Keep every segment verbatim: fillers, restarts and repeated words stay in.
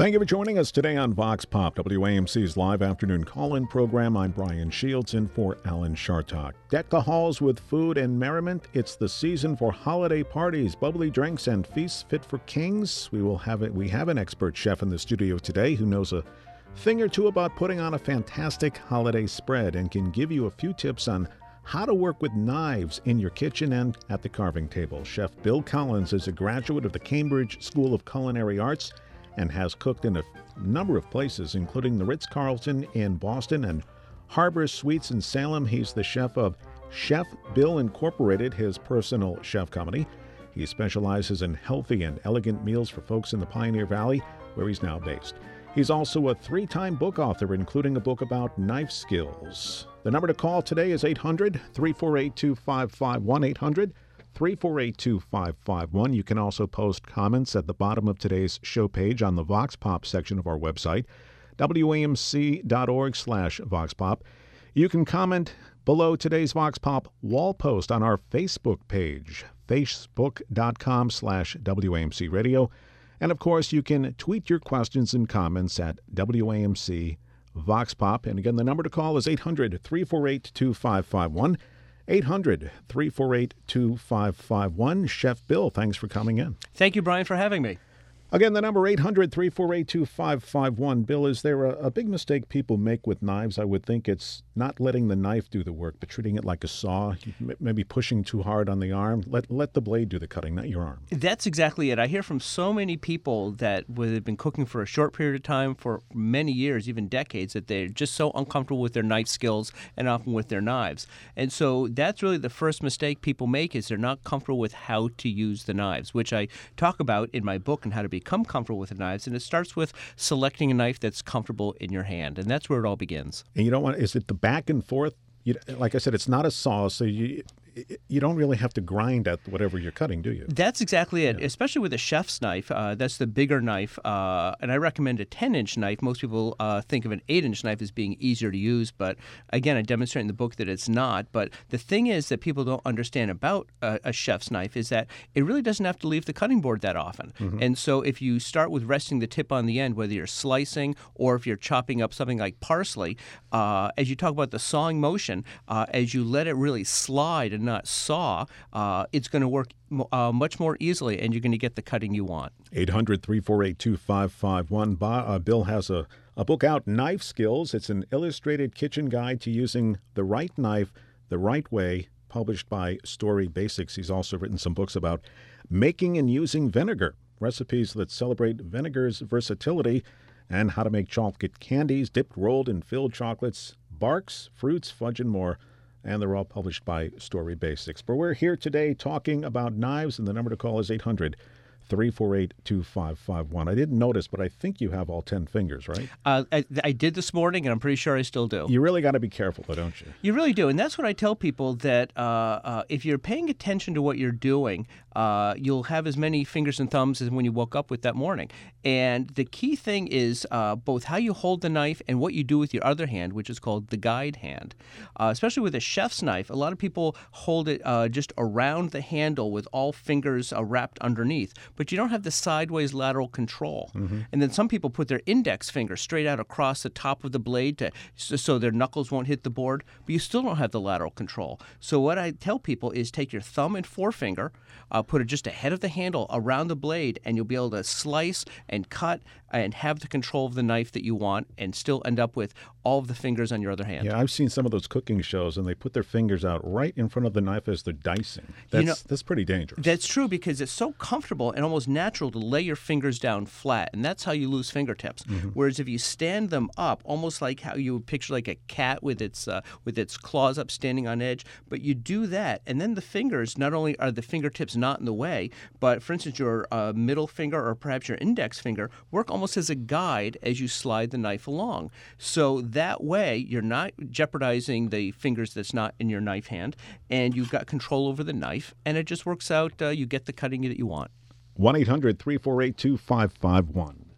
Thank you for joining us today on Vox Pop, W A M C's live afternoon call-in program. I'm Brian Shields in for Alan Chartock. Deck the halls with food and merriment. It's the season for holiday parties, bubbly drinks, and feasts fit for kings. We will have it. We have an expert chef in the studio today who knows a thing or two about putting on a fantastic holiday spread and can give you a few tips on how to work with knives in your kitchen and at the carving table. Chef Bill Collins is a graduate of the Cambridge School of Culinary Arts and has cooked in a number of places, including the Ritz-Carlton in Boston and Harbor Suites in Salem. He's the chef of Chef Bill Incorporated, his personal chef company. He specializes in healthy and elegant meals for folks in the Pioneer Valley, where he's now based. He's also a three-time book author, including a book about knife skills. The number to call today is eight hundred, three four eight, two five five one, eight hundred, three four eight, two five five one. You can also post comments at the bottom of today's show page on the Vox Pop section of our website, W A M C dot org slash Vox Pop. You can comment below today's Vox Pop wall post on our Facebook page, facebook.com slash WAMC Radio. And of course, you can tweet your questions and comments at W A M C Vox Pop. And again, the number to call is eight hundred, three four eight, two five five one. eight hundred, three four eight, two five five one. Chef Bill, thanks for coming in. Thank you, Brian, for having me. Again, the number eight hundred, three four eight, two five five one. Bill, is there a, a big mistake people make with knives? I would think it's not letting the knife do the work, but treating it like a saw, maybe pushing too hard on the arm. Let let the blade do the cutting, not your arm. That's exactly it. I hear from so many people that have been cooking for a short period of time, for many years, even decades, that they're just so uncomfortable with their knife skills and often with their knives. And so that's really the first mistake people make, is they're not comfortable with how to use the knives, which I talk about in my book on how to become comfortable with the knives. And it starts with selecting a knife that's comfortable in your hand. And that's where it all begins. And you don't want, is it the back and forth? You, like I said, it's not a saw, so you you don't really have to grind at whatever you're cutting, do you? That's exactly it, Yeah. Especially with a chef's knife. Uh, that's the bigger knife, uh, and I recommend a ten-inch knife. Most people uh, think of an eight-inch knife as being easier to use, but again, I demonstrate in the book that it's not. But the thing is that people don't understand about a, a chef's knife is that it really doesn't have to leave the cutting board that often. Mm-hmm. And so if you start with resting the tip on the end, whether you're slicing or if you're chopping up something like parsley, uh, as you talk about the sawing motion, uh, as you let it really slide and not saw, uh, it's going to work uh, much more easily, and you're going to get the cutting you want. eight hundred, three four eight, two five five one. Ba- uh, Bill has a, a book out, Knife Skills. It's an illustrated kitchen guide to using the right knife the right way, published by Story Basics. He's also written some books about making and using vinegar, recipes that celebrate vinegar's versatility, and how to make chocolate candies, dipped, rolled, and filled chocolates, barks, fruits, fudge, and more. And they're all published by Story Basics. But we're here today talking about knives, and the number to call is eight hundred, three four eight, two five five one. I didn't notice, but I think you have all ten fingers, right? Uh, I, I did this morning, and I'm pretty sure I still do. You really got to be careful, though, don't you? You really do, and that's what I tell people, that uh, uh, if you're paying attention to what you're doing, uh, you'll have as many fingers and thumbs as when you woke up with that morning. And the key thing is uh, both how you hold the knife and what you do with your other hand, which is called the guide hand. Uh, especially with a chef's knife, a lot of people hold it uh, just around the handle with all fingers uh, wrapped underneath, but you don't have the sideways lateral control. Mm-hmm. And then some people put their index finger straight out across the top of the blade to, so their knuckles won't hit the board, but you still don't have the lateral control. So what I tell people is take your thumb and forefinger, uh, put it just ahead of the handle around the blade, and you'll be able to slice and cut and have the control of the knife that you want and still end up with all of the fingers on your other hand. Yeah, I've seen some of those cooking shows, and they put their fingers out right in front of the knife as they're dicing. That's, you know, that's pretty dangerous. That's true, because it's so comfortable and almost natural to lay your fingers down flat, and that's how you lose fingertips. Mm-hmm. Whereas if you stand them up, almost like how you would picture like a cat with its uh, with its claws up standing on edge, but you do that, and then the fingers, not only are the fingertips not in the way, but for instance, your uh, middle finger or perhaps your index finger work almost as a guide as you slide the knife along. So that way, you're not jeopardizing the fingers that's not in your knife hand, and you've got control over the knife, and it just works out. Uh, you get the cutting that you want. one eight hundred, three four eight, two five five one.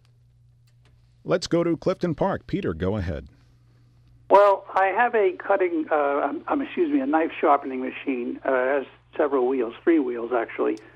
Let's go to Clifton Park. Peter, go ahead. Well, I have a cutting, uh, um, um, excuse me, a knife sharpening machine. Uh, it has several wheels, three wheels actually.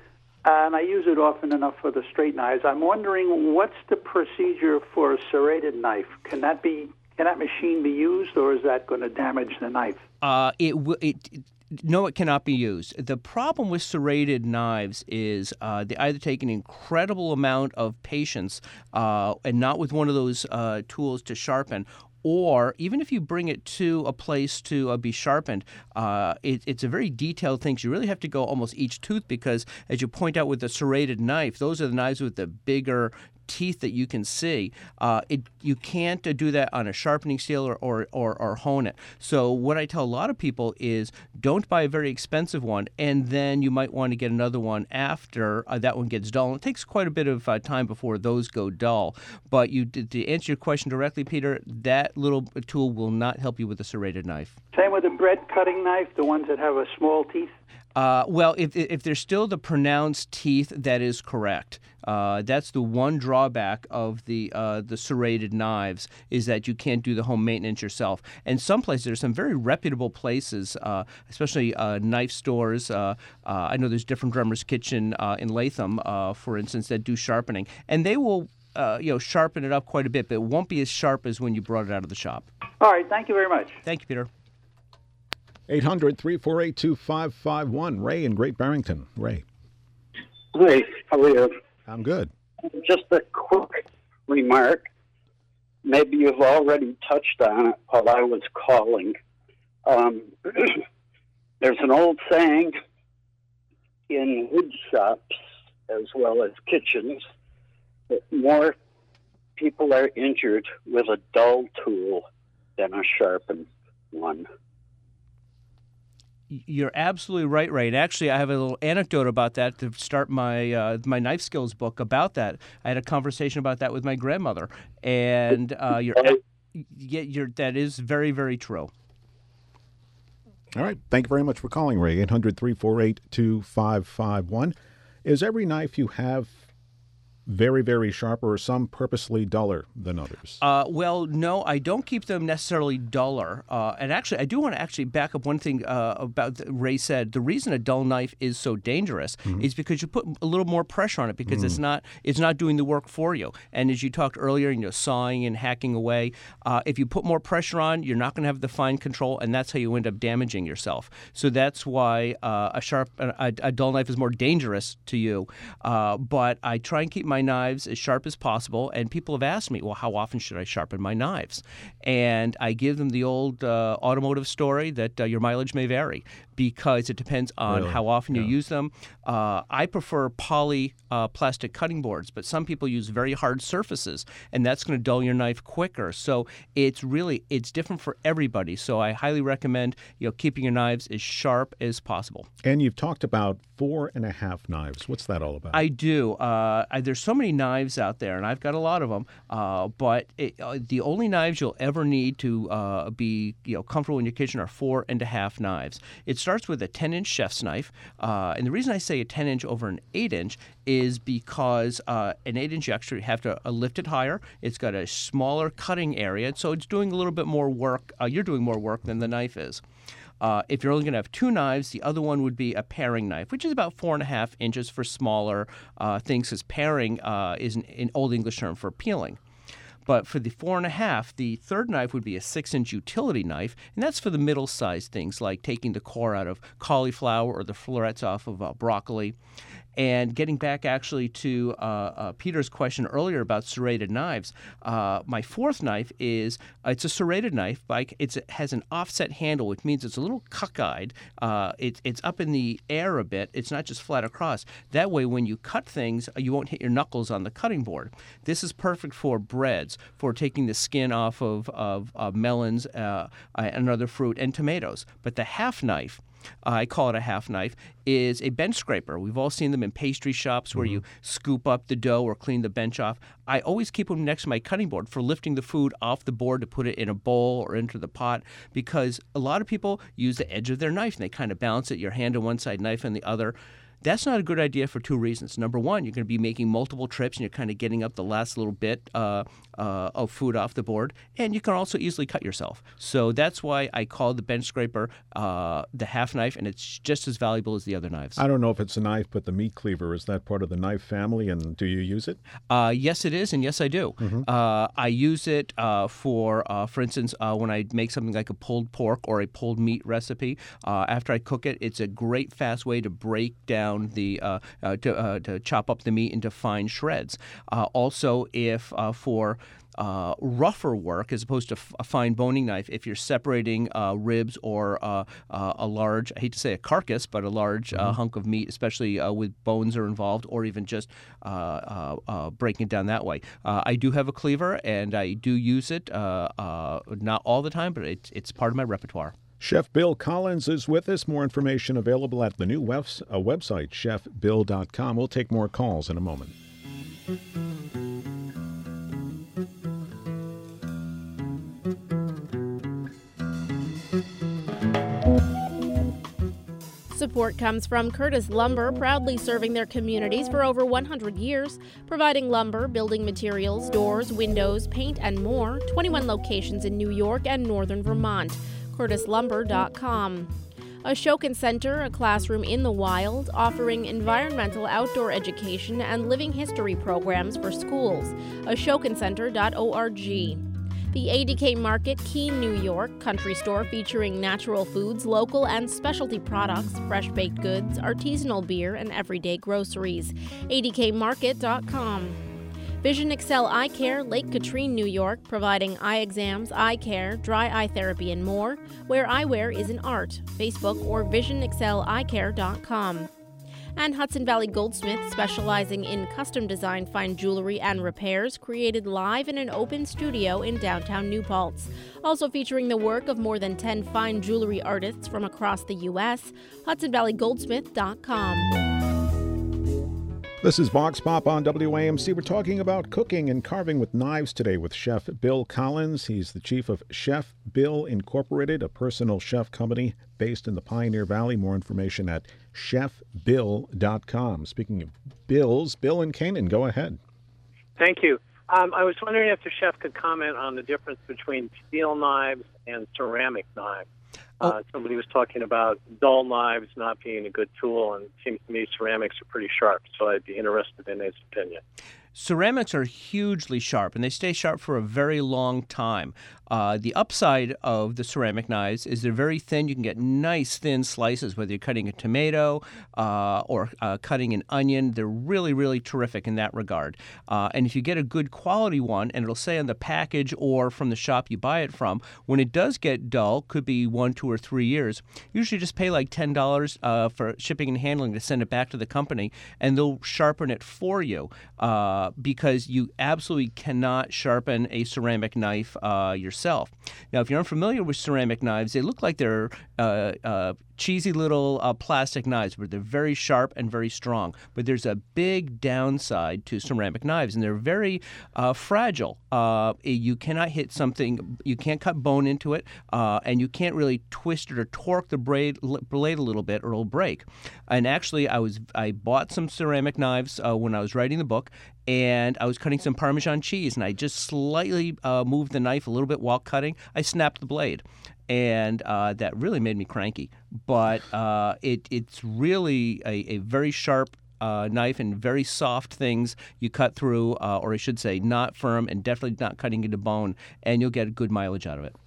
and I use it often enough for the straight knives. I'm wondering, what's the procedure for a serrated knife? Can that be can that machine be used, or is that going to damage the knife? Uh, it, w- it No, it cannot be used. The problem with serrated knives is uh, they either take an incredible amount of patience uh, and not with one of those uh, tools to sharpen, or even if you bring it to a place to uh, be sharpened, uh, it, it's a very detailed thing. So you really have to go almost each tooth because, as you point out with the serrated knife, those are the knives with the bigger teeth that you can see. Uh, it you can't uh, do that on a sharpening steel or, or, or, or hone it. So what I tell a lot of people is don't buy a very expensive one, and then you might want to get another one after uh, that one gets dull. And it takes quite a bit of uh, time before those go dull. But you to answer your question directly, Peter, that little tool will not help you with a serrated knife. Same with the bread cutting knife, the ones that have a small teeth? Uh, well, if if there's still the pronounced teeth, that is correct. Uh, that's the one drawback of the uh, the serrated knives is that you can't do the home maintenance yourself. And some places, there's some very reputable places, uh, especially uh, knife stores. Uh, uh, I know there's Different Drummer's Kitchen uh, in Latham, uh, for instance, that do sharpening, and they will uh, you know sharpen it up quite a bit, but it won't be as sharp as when you brought it out of the shop. All right, thank you very much. Thank you, Peter. eight hundred, three four eight, two five five one. Ray in Great Barrington. Ray. Hey, how are you? I'm good. Just a quick remark. Maybe you've already touched on it while I was calling. Um, there's an old saying in wood shops as well as kitchens that more people are injured with a dull tool than a sharpened one. You're absolutely right, Ray. And actually, I have a little anecdote about that to start my uh, my knife skills book about that. I had a conversation about that with my grandmother, and uh, you're, yeah, you're that is very, very true. All right. Thank you very much for calling, Ray. eight hundred, three four eight, two five five one. Is every knife you have very, very sharp, or some purposely duller than others? Uh, well, no, I don't keep them necessarily duller. Uh, and actually, I do want to actually back up one thing uh, about the, Ray said. The reason a dull knife is so dangerous mm-hmm. is because you put a little more pressure on it because mm. it's not it's not doing the work for you. And as you talked earlier, you know, sawing and hacking away, uh, if you put more pressure on, you're not going to have the fine control, and that's how you end up damaging yourself. So that's why uh, a sharp, a, a dull knife is more dangerous to you. Uh, but I try and keep my my knives as sharp as possible, and people have asked me, well, how often should I sharpen my knives? And I give them the old uh, automotive story that uh, your mileage may vary because it depends on really? how often yeah. you use them. Uh, I prefer poly uh, plastic cutting boards, but some people use very hard surfaces, and that's going to dull your knife quicker. So it's really, it's different for everybody. So I highly recommend, you know, keeping your knives as sharp as possible. And you've talked about four and a half knives. What's that all about? I do. Uh, I, there's so many knives out there, and I've got a lot of them. Uh, but it, uh, the only knives you'll ever need to uh, be, you know, comfortable in your kitchen are four and a half knives. It starts with a ten-inch chef's knife, uh, and the reason I say a ten-inch over an eight-inch is because uh, an eight-inch you actually have to uh, lift it higher. It's got a smaller cutting area, so it's doing a little bit more work. Uh, you're doing more work than the knife is. Uh, if you're only going to have two knives, the other one would be a paring knife, which is about four and a half inches for smaller uh, things, because paring uh, is an, an Old English term for peeling. But for the four and a half, the third knife would be a six-inch utility knife, and that's for the middle-sized things like taking the core out of cauliflower or the florets off of uh, broccoli. And getting back actually to uh, uh, Peter's question earlier about serrated knives, uh, my fourth knife is, uh, it's a serrated knife, but it's, it has an offset handle, which means it's a little cockeyed. Uh, it, it's up in the air a bit. It's not just flat across. That way, when you cut things, you won't hit your knuckles on the cutting board. This is perfect for breads, for taking the skin off of, of uh, melons uh, and other fruit, and tomatoes. But the half knife, Uh, I call it a half knife, is a bench scraper. We've all seen them in pastry shops where mm-hmm. you scoop up the dough or clean the bench off. I always keep them next to my cutting board for lifting the food off the board to put it in a bowl or into the pot, because a lot of people use the edge of their knife and they kind of balance it, your hand on one side, knife on the other. That's not a good idea for two reasons. Number one, you're going to be making multiple trips and you're kind of getting up the last little bit uh, uh, of food off the board, and you can also easily cut yourself. So that's why I call the bench scraper uh, the half knife, and it's just as valuable as the other knives. I don't know if it's a knife, but the meat cleaver, is that part of the knife family, and do you use it? Uh, yes, it is, and yes, I do. Mm-hmm. Uh, I use it uh, for, uh, for instance, uh, when I make something like a pulled pork or a pulled meat recipe. Uh, after I cook it, it's a great fast way to break down the, uh, uh, to, uh, to chop up the meat into fine shreds. Uh, also, if uh, for Uh, rougher work as opposed to f- a fine boning knife, if you're separating uh, ribs or uh, uh, a large, I hate to say a carcass, but a large mm-hmm. uh, hunk of meat, especially uh, with bones are involved, or even just uh, uh, uh, breaking it down that way. Uh, I do have a cleaver, and I do use it, uh, uh, not all the time, but it's, it's part of my repertoire. Chef Bill Collins is with us. More information available at the new web- uh, website, chef bill dot com. We'll take more calls in a moment. Support comes from Curtis Lumber, proudly serving their communities for over one hundred years, providing lumber, building materials, doors, windows, paint, and more. twenty-one locations in New York and northern Vermont. curtis lumber dot com. Ashokan Center, a classroom in the wild, offering environmental outdoor education and living history programs for schools. ashokan center dot org. The A D K Market, Keene, New York, country store featuring natural foods, local and specialty products, fresh baked goods, artisanal beer, and everyday groceries. A D K market dot com. Vision Excel Eye Care, Lake Katrine, New York, providing eye exams, eye care, dry eye therapy, and more, where eyewear is an art. Facebook or vision excel eye care dot com. And Hudson Valley Goldsmith, specializing in custom design fine jewelry and repairs, created live in an open studio in downtown New Paltz. Also featuring the work of more than ten fine jewelry artists from across the U S, hudson valley goldsmith dot com. This is Vox Pop on W A M C. We're talking about cooking and carving with knives today with Chef Bill Collins. He's the chief of Chef Bill Incorporated, a personal chef company based in the Pioneer Valley. More information at chef bill dot com. Speaking of bills, Bill and Canaan, go ahead. Thank you. Um, I was wondering if the chef could comment on the difference between steel knives and ceramic knives. Uh, somebody was talking about dull knives not being a good tool, and it seems to me ceramics are pretty sharp, so I'd be interested in his opinion. Ceramics are hugely sharp, and they stay sharp for a very long time. Uh, the upside of the ceramic knives is they're very thin. You can get nice thin slices, whether you're cutting a tomato uh, or uh, cutting an onion. They're really, really terrific in that regard. Uh, and if you get a good quality one, and it'll say on the package or from the shop you buy it from, when it does get dull, could be one, two, or three years, usually just pay like ten dollars uh, for shipping and handling to send it back to the company, and they'll sharpen it for you. Uh, because you absolutely cannot sharpen a ceramic knife uh, yourself. Now, if you're unfamiliar with ceramic knives, they look like they're uh, uh, cheesy little uh, plastic knives, but they're very sharp and very strong. But there's a big downside to ceramic knives, and they're very uh, fragile. Uh, you cannot hit something, you can't cut bone into it, uh, and you can't really twist it or torque the blade, blade a little bit, or it'll break. And actually, I was I bought some ceramic knives uh, when I was writing the book, and I was cutting some Parmesan cheese, and I just slightly uh, moved the knife a little bit while cutting. I snapped the blade, and uh, that really made me cranky. But uh, it it's really a, a very sharp uh, knife and very soft things you cut through, uh, or I should say not firm and definitely not cutting into bone, and you'll get a good mileage out of it.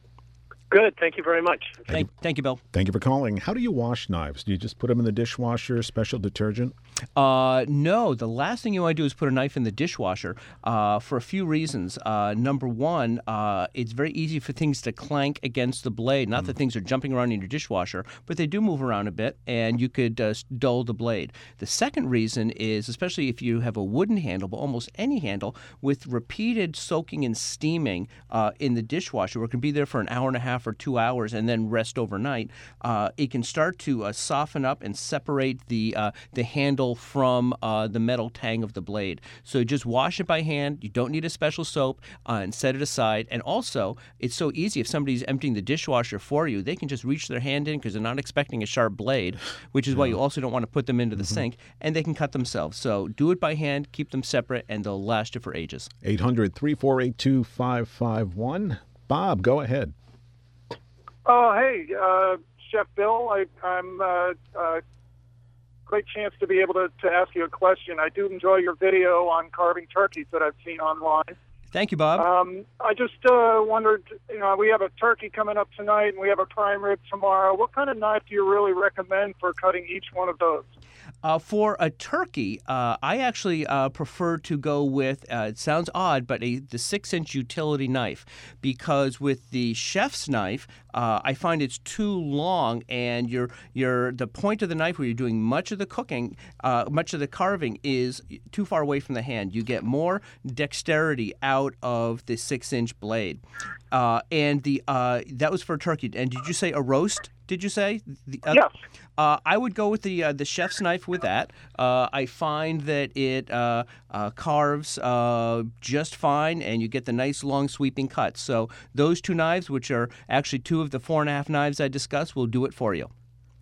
Good. Thank you very much. Thank, thank, thank you, Bill. Thank you for calling. How do you wash knives? Do you just put them in the dishwasher, special detergent? Uh, no. The last thing you want to do is put a knife in the dishwasher uh, for a few reasons. Uh, number one, uh, it's very easy for things to clank against the blade. Not mm. that things are jumping around in your dishwasher, but they do move around a bit, and you could uh, dull the blade. The second reason is, especially if you have a wooden handle, but almost any handle, with repeated soaking and steaming uh, in the dishwasher, where it can be there for an hour and a half half or two hours and then rest overnight, uh, it can start to uh, soften up and separate the uh, the handle from uh, the metal tang of the blade. So just wash it by hand. You don't need a special soap, uh, and set it aside. And also, it's so easy if somebody's emptying the dishwasher for you, they can just reach their hand in because they're not expecting a sharp blade, which is why you also don't want to put them into the mm-hmm. sink, and they can cut themselves. So do it by hand, keep them separate, and they'll last you for ages. eight hundred, three four eight, two five five one. Bob, go ahead. Oh, hey, uh, Chef Bill. I, I'm uh, uh, great chance to be able to, to ask you a question. I do enjoy your video on carving turkeys that I've seen online. Thank you, Bob. Um, I just uh, wondered, you know, we have a turkey coming up tonight, and we have a prime rib tomorrow. What kind of knife do you really recommend for cutting each one of those? Uh, for a turkey, uh, I actually uh, prefer to go with, uh, it sounds odd, but a, the six-inch utility knife, because with the chef's knife, uh, I find it's too long, and you're, you're, the point of the knife where you're doing much of the cooking, uh, much of the carving is too far away from the hand. You get more dexterity out of the six-inch blade. Uh, and the uh, that was for turkey. And did you say a roast? Did you say? The, uh, yes. Uh, I would go with the uh, the chef's knife with that. Uh, I find that it uh, uh, carves uh, just fine, and you get the nice long sweeping cuts. So those two knives, which are actually two of the four and a half knives I discussed, will do it for you.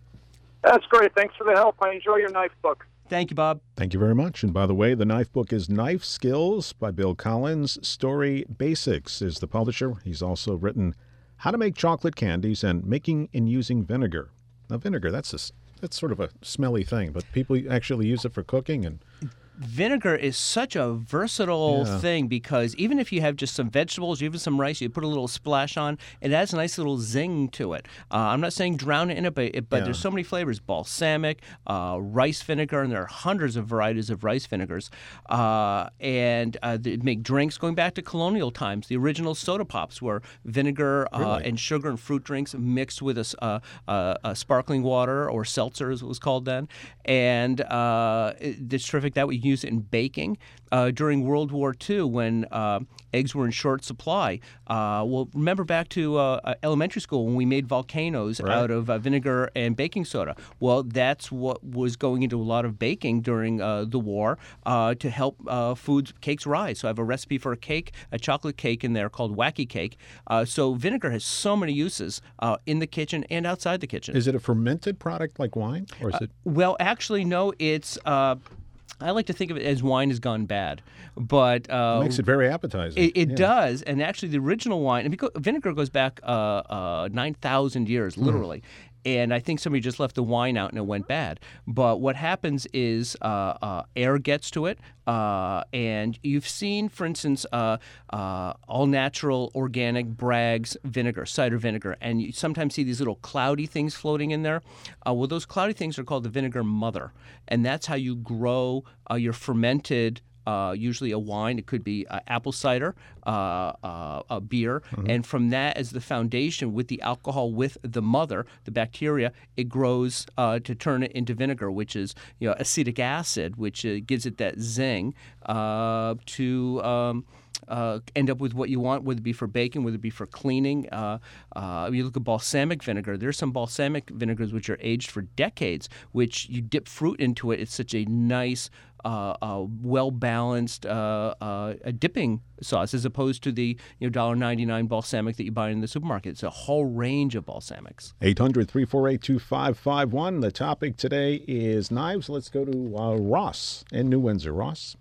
That's great. Thanks for the help. I enjoy your knife book. Thank you, Bob. Thank you very much. And by the way, the knife book is Knife Skills by Bill Collins. Story Basics is the publisher. He's also written How to Make Chocolate Candies and Making and Using Vinegar. Now, vinegar, that's a, that's sort of a smelly thing, but people actually use it for cooking. And vinegar is such a versatile yeah. thing, because even if you have just some vegetables, even some rice, you put a little splash on, it adds a nice little zing to it. Uh, I'm not saying drown it in it, but, it, but yeah. there's so many flavors. Balsamic, uh, rice vinegar, and there are hundreds of varieties of rice vinegars. Uh, and uh, they make drinks going back to colonial times. The original soda pops were vinegar uh, really? and sugar and fruit drinks mixed with a, uh, uh, a sparkling water, or seltzer as it was called then. And uh, it, it's terrific that we use it in baking. Uh, during World War Two, when uh, eggs were in short supply. Uh, well, remember back to uh, elementary school when we made volcanoes right. out of uh, vinegar and baking soda. Well, that's what was going into a lot of baking during uh, the war uh, to help uh, foods, cakes rise. So I have a recipe for a cake, a chocolate cake in there called Wacky Cake. Uh, so vinegar has so many uses uh, in the kitchen and outside the kitchen. Is it a fermented product like wine, or is it? Uh, well, actually, no. It's. Uh, I like to think of it as wine has gone bad, but uh, it makes it very appetizing. It, it yeah. does, and actually, the original wine, and because vinegar goes back uh, uh, nine thousand years, literally. Mm. And I think somebody just left the wine out and it went bad. But what happens is uh, uh, air gets to it. Uh, and you've seen, for instance, uh, uh, all-natural organic Bragg's vinegar, cider vinegar. And you sometimes see these little cloudy things floating in there. Uh, well, those cloudy things are called the vinegar mother. And that's how you grow uh, your fermented Uh, usually a wine. It could be uh, apple cider, uh, uh, a beer. Mm-hmm. And from that as the foundation, with the alcohol, with the mother, the bacteria, it grows uh, to turn it into vinegar, which is you know acetic acid, which uh, gives it that zing uh, to um, uh, end up with what you want, whether it be for baking, whether it be for cleaning. Uh, uh, you look at balsamic vinegar. There's some balsamic vinegars which are aged for decades, which you dip fruit into it. It's such a nice Uh, uh, well-balanced uh, uh, a dipping sauce, as opposed to the you know one dollar ninety-nine balsamic that you buy in the supermarket. It's a whole range of balsamics. eight hundred, three four eight, two five five one. The topic today is knives. Let's go to uh, Ross in New Windsor. Ross?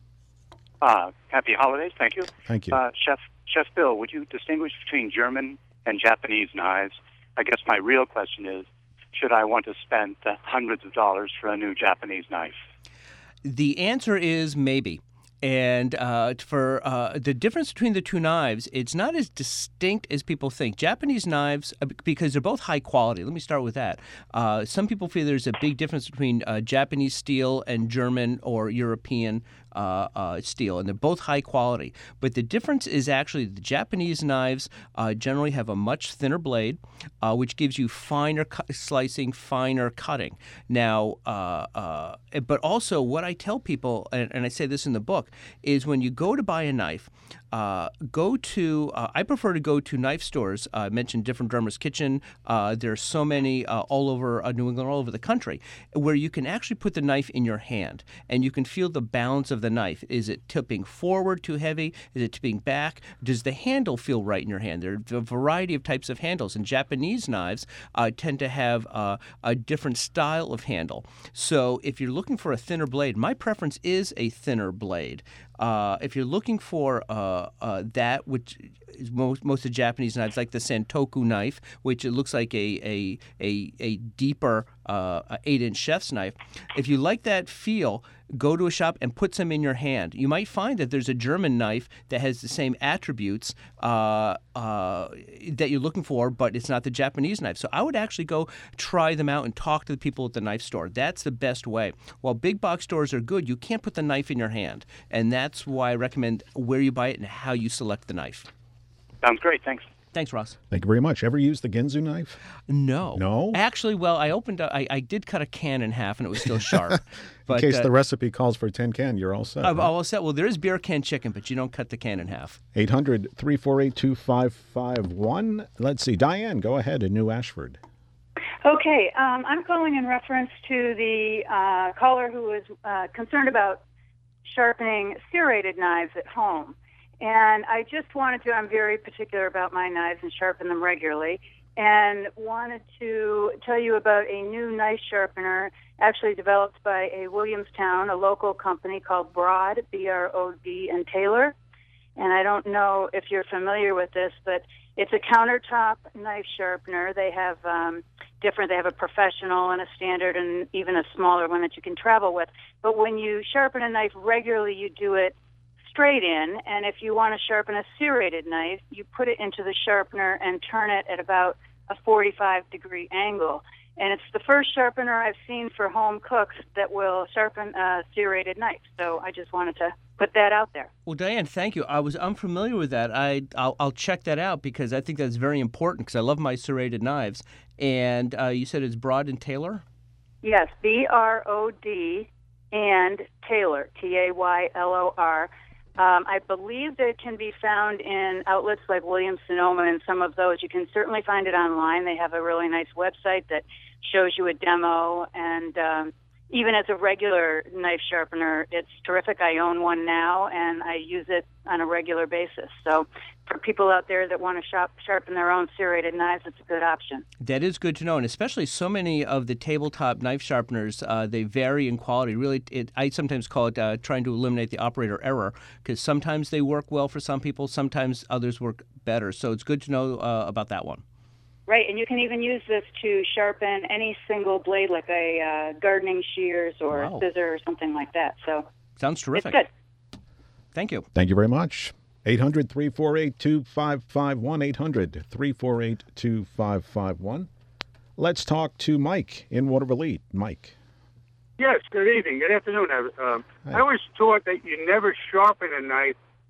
Uh, happy holidays. Thank you. Thank you. Uh, Chef, Chef Bill, would you distinguish between German and Japanese knives? I guess my real question is, should I want to spend uh, hundreds of dollars for a new Japanese knife? The answer is maybe. And uh, for uh, the difference between the two knives, it's not as distinct as people think. Japanese knives, because they're both high quality. Let me start with that. Uh, some people feel there's a big difference between uh, Japanese steel and German or European uh, uh, steel, and they're both high quality. But the difference is actually the Japanese knives uh, generally have a much thinner blade, uh, which gives you finer cu- slicing, finer cutting. Now, uh, uh, but also what I tell people, and, and I say this in the book, is when you go to buy a knife, uh, go to, uh, I prefer to go to knife stores. Uh, I mentioned Different Drummer's Kitchen. Uh, there's so many uh, all over uh, New England, all over the country, where you can actually put the knife in your hand and you can feel the balance of the knife. Is it tipping forward too heavy? Is it tipping back? Does the handle feel right in your hand? There are a variety of types of handles, and Japanese knives uh, tend to have uh, a different style of handle. So if you're looking for a thinner blade, my preference is a thinner blade. Uh, if you're looking for uh, uh, that, which is most most of the Japanese knives, like the Santoku knife, which it looks like a a a, a deeper uh, eight-inch chef's knife. If you like that feel, go to a shop and put some in your hand. You might find that there's a German knife that has the same attributes uh, uh, that you're looking for, but it's not the Japanese knife. So I would actually go try them out and talk to the people at the knife store. That's the best way. While big box stores are good, you can't put the knife in your hand, and that's why I recommend where you buy it and how you select the knife. Sounds great. Thanks. Thanks, Ross. Thank you very much. Ever use the Ginsu knife? No. No? Actually, well, I opened up, I, I did cut a can in half and it was still sharp. But, in case uh, the recipe calls for ten can, you're all set. I'm right? all set. Well, there is beer can chicken, but you don't cut the can in half. eight hundred, three four eight, two five five one. Let's see. Diane, go ahead in New Ashford. Okay. Um, I'm calling in reference to the uh, caller who was uh, concerned about sharpening serrated knives at home. And I just wanted to, I'm very particular about my knives and sharpen them regularly, and wanted to tell you about a new knife sharpener actually developed by a Williamstown, a local company called Broad, B R O D, and Taylor. And I don't know if you're familiar with this, but it's a countertop knife sharpener. They have um, different, they have a professional and a standard and even a smaller one that you can travel with. But when you sharpen a knife regularly, you do it straight in, and if you want to sharpen a serrated knife, you put it into the sharpener and turn it at about a forty-five degree angle. And it's the first sharpener I've seen for home cooks that will sharpen a serrated knife. So I just wanted to put that out there. Well, Diane, thank you. I was unfamiliar with that. I, I'll, I'll check that out because I think that's very important because I love my serrated knives. And uh, you said it's Broad and Taylor? Yes, B R O D and Taylor, T A Y L O R. Um, I believe that it can be found in outlets like Williams-Sonoma and some of those. You can certainly find it online. They have a really nice website that shows you a demo. And um, even as a regular knife sharpener, it's terrific. I own one now, and I use it on a regular basis. So for people out there that want to shop, sharpen their own serrated knives, it's a good option. That is good to know, and especially so many of the tabletop knife sharpeners, uh, they vary in quality. Really, it, I sometimes call it uh, trying to eliminate the operator error, because sometimes they work well for some people, sometimes others work better. So it's good to know uh, about that one. Right, and you can even use this to sharpen any single blade, like a uh, gardening shears or Wow. a scissor or something like that. So Sounds terrific. it's good. Thank you. Thank you very much. eight hundred, three four eight, two five five one. eight hundred, three four eight, two five five one. Let's talk to Mike in Waterville. Mike. Yes, good evening. Good afternoon. Um, Hi. I always thought that you never sharpen a knife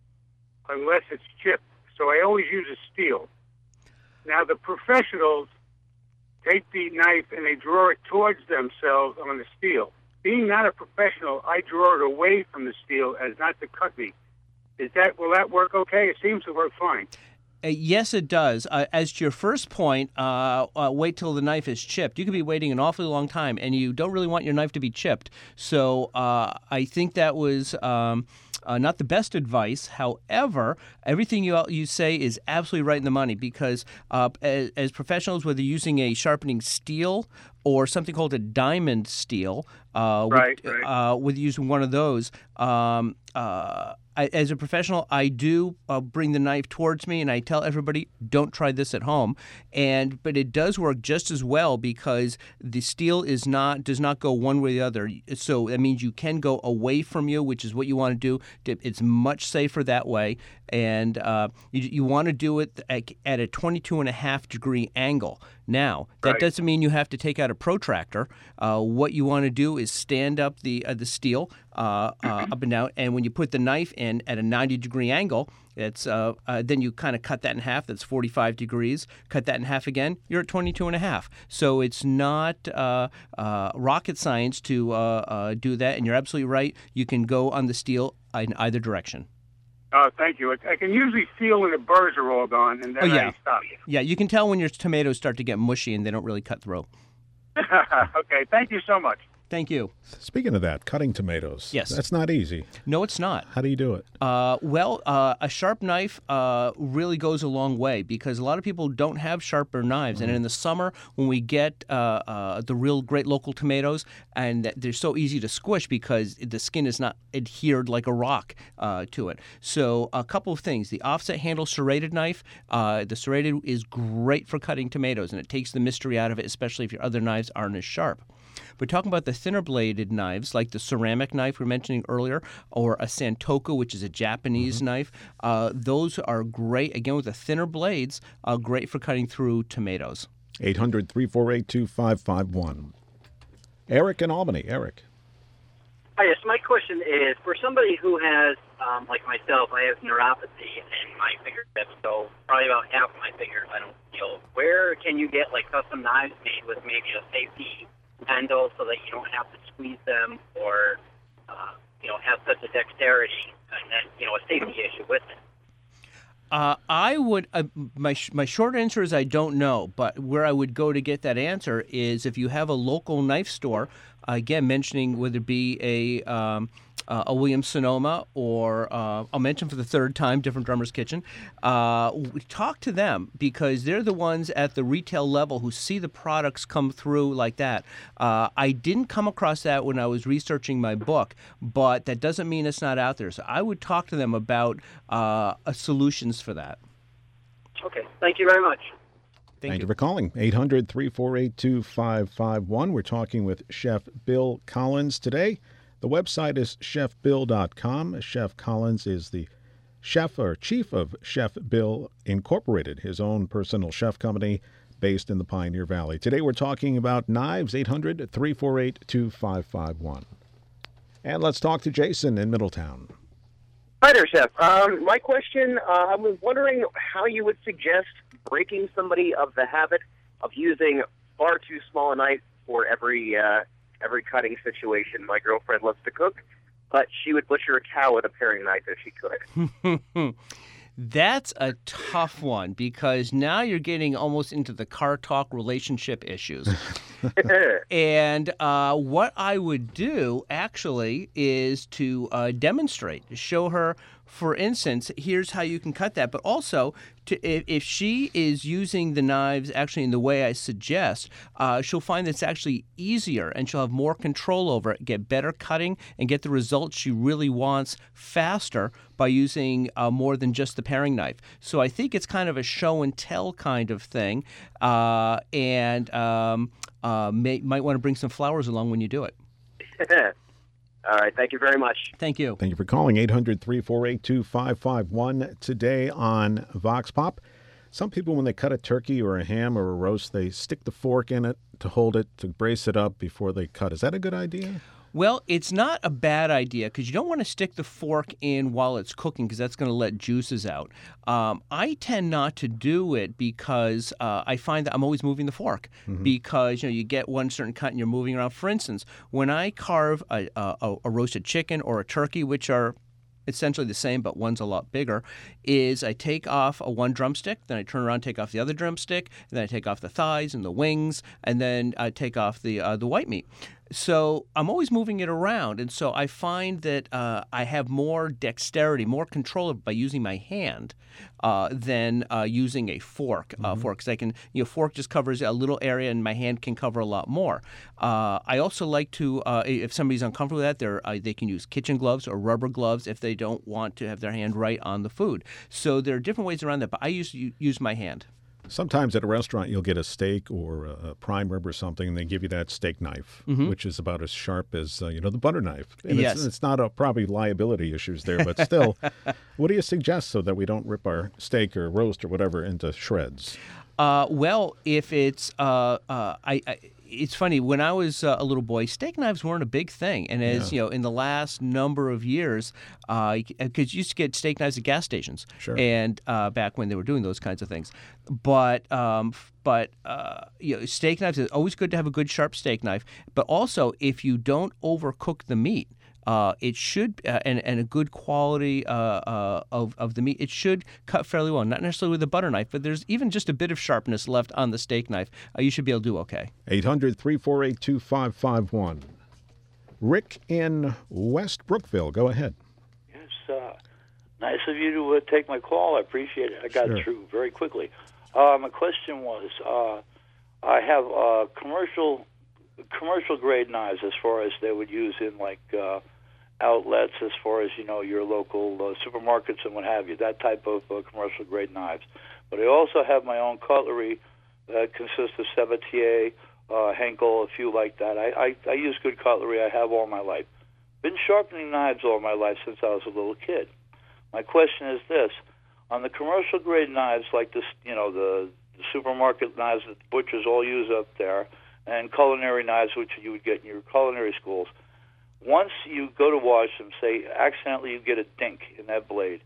unless it's chipped, so I always use a steel. Now, the professionals take the knife and they draw it towards themselves on the steel. Being not a professional, I draw it away from the steel as not to cut me. Is that will that work okay? It seems to work fine. Uh, yes, it does. Uh, as to your first point, uh, uh, wait till the knife is chipped. You could be waiting an awfully long time, and you don't really want your knife to be chipped. So uh, I think that was um, uh, not the best advice. However, everything you you say is absolutely right in the money because uh, as, as professionals, whether using a sharpening steel or something called a diamond steel, uh, Right, with, right. Uh, with using one of those, um, uh, I, as a professional, I do uh, bring the knife towards me, and I tell everybody, don't try this at home. And but it does work just as well because the steel is not does not go one way or the other. So that means you can go away from you, which is what you want to do. It's much safer that way. And uh, you, you want to do it at, at a twenty-two and a half degree angle. Now, that Right. doesn't mean you have to take out a protractor. Uh, what you want to do is stand up the uh, the steel uh, uh, up and down, and when you put the knife in at a ninety degree angle, it's uh, uh, then you kind of cut that in half. That's forty-five degrees. Cut that in half again. You're at twenty-two and a half. So it's not uh, uh, rocket science to uh, uh, do that. And you're absolutely right. You can go on the steel in either direction. Oh, thank you. I can usually feel when the burrs are all gone, and then oh, yeah. I stop. Yeah, you can tell when your tomatoes start to get mushy and they don't really cut through. Okay, thank you so much. Thank you. Speaking of that, cutting tomatoes. Yes. That's not easy. No, it's not. How do you do it? Uh, well, uh, a sharp knife uh, really goes a long way because a lot of people don't have sharper knives. Mm-hmm. And in the summer, when we get uh, uh, the real great local tomatoes, and they're so easy to squish because the skin is not adhered like a rock uh, to it. So a couple of things. The offset handle serrated knife, uh, the serrated is great for cutting tomatoes, and it takes the mystery out of it, especially if your other knives aren't as sharp. But talking about the thinner bladed knives, like the ceramic knife we were mentioning earlier, or a Santoku, which is a Japanese mm-hmm. knife, uh, those are great, again, with the thinner blades, uh, great for cutting through tomatoes. eight hundred, three four eight, two five five one. Eric in Albany. Eric. Hi, yes, my question is, for somebody who has, um, like myself, I have neuropathy in my fingertips, so probably about half of my fingers I don't feel. Where can you get, like, custom knives made with maybe a safety handle so that you don't have to squeeze them or, uh, you know, have such a dexterity and then, you know, a safety issue with it? Uh, I would, uh, my, sh- my short answer is I don't know, but where I would go to get that answer is if you have a local knife store, uh, again, mentioning whether it be a, um, uh, a Williams-Sonoma or, uh, I'll mention for the third time, Different Drummer's Kitchen, uh, talk to them because they're the ones at the retail level who see the products come through like that. Uh, I didn't come across that when I was researching my book, but that doesn't mean it's not out there. So I would talk to them about uh, a solutions for that. Okay. Thank you very much. Thank, Thank you. you for calling. eight hundred, three four eight, two five five one. We're talking with Chef Bill Collins today. The website is chef bill dot com. Chef Collins is the chef or chief of Chef Bill Incorporated, his own personal chef company based in the Pioneer Valley. Today we're talking about knives. eight hundred, three four eight, two five five one. And let's talk to Jason in Middletown. Hi there, Chef. Um, my question, uh, I was wondering how you would suggest breaking somebody of the habit of using far too small a knife for every uh, every cutting situation. My girlfriend loves to cook, but she would butcher a cow with a paring knife if she could. That's a tough one because now you're getting almost into the car talk relationship issues. And uh, what I would do actually is to uh, demonstrate, to show her, for instance, here's how you can cut that. But also, to, if, if she is using the knives actually in the way I suggest, uh, she'll find that it's actually easier and she'll have more control over it, get better cutting, and get the results she really wants faster by using uh, more than just the paring knife. So I think it's kind of a show and tell kind of thing, uh, and um, uh, may, might want to bring some flowers along when you do it. All right. Thank you very much. Thank you. Thank you for calling. eight hundred, three four eight, two five five one. Today on Vox Pop, some people, when they cut a turkey or a ham or a roast, they stick the fork in it to hold it, to brace it up before they cut. Is that a good idea? Well, it's not a bad idea because you don't want to stick the fork in while it's cooking because that's going to let juices out. Um, I tend not to do it because uh, I find that I'm always moving the fork mm-hmm. because you know you get one certain cut and you're moving around. For instance, when I carve a, a, a roasted chicken or a turkey, which are essentially the same, but one's a lot bigger, is I take off a one drumstick, then I turn around, take off the other drumstick, and then I take off the thighs and the wings, and then I take off the uh, the white meat. So I'm always moving it around, and so I find that uh, I have more dexterity, more control by using my hand uh, than uh, using a fork. Uh, mm-hmm. Fork, because I can, you know, fork just covers a little area, and my hand can cover a lot more. Uh, I also like to, uh, if somebody's uncomfortable with that, they're, uh, they can use kitchen gloves or rubber gloves if they don't want to have their hand right on the food. So there are different ways around that, but I use use my hand. Sometimes at a restaurant, you'll get a steak or a prime rib or something, and they give you that steak knife, mm-hmm. which is about as sharp as, uh, you know, the butter knife. And yes. it's, it's not a, probably liability issues there, but still, what do you suggest so that we don't rip our steak or roast or whatever into shreds? Uh, well, if it's, uh, uh, I, I it's funny, when I was uh, a little boy, steak knives weren't a big thing. And as, yeah. you know, in the last number of years, because uh, you used to get steak knives at gas stations. Sure. And uh, back when they were doing those kinds of things. But, um, but uh, you know, steak knives, it's always good to have a good sharp steak knife. But also, if you don't overcook the meat, uh, it should uh, and and a good quality uh, uh, of of the meat. It should cut fairly well. Not necessarily with a butter knife, but there's even just a bit of sharpness left on the steak knife. Uh, you should be able to do okay. eight hundred, three four eight, two five five one. Rick in West Brookville, go ahead. Yes, uh, nice of you to uh, take my call. I appreciate it. I got Sure. it through very quickly. Uh, my question was, uh, I have uh, commercial commercial grade knives as far as they would use in like uh, outlets, as far as, you know, your local uh, supermarkets and what have you, that type of uh, commercial grade knives. But I also have my own cutlery that consists of Sabatier, uh, Henkel, a few like that. I, I, I use good cutlery. I have all my life. Been sharpening knives all my life since I was a little kid. My question is this. On the commercial grade knives, like this, you know, the, the supermarket knives that the butchers all use up there, and culinary knives, which you would get in your culinary schools, once you go to wash them, say accidentally you get a dink in that blade,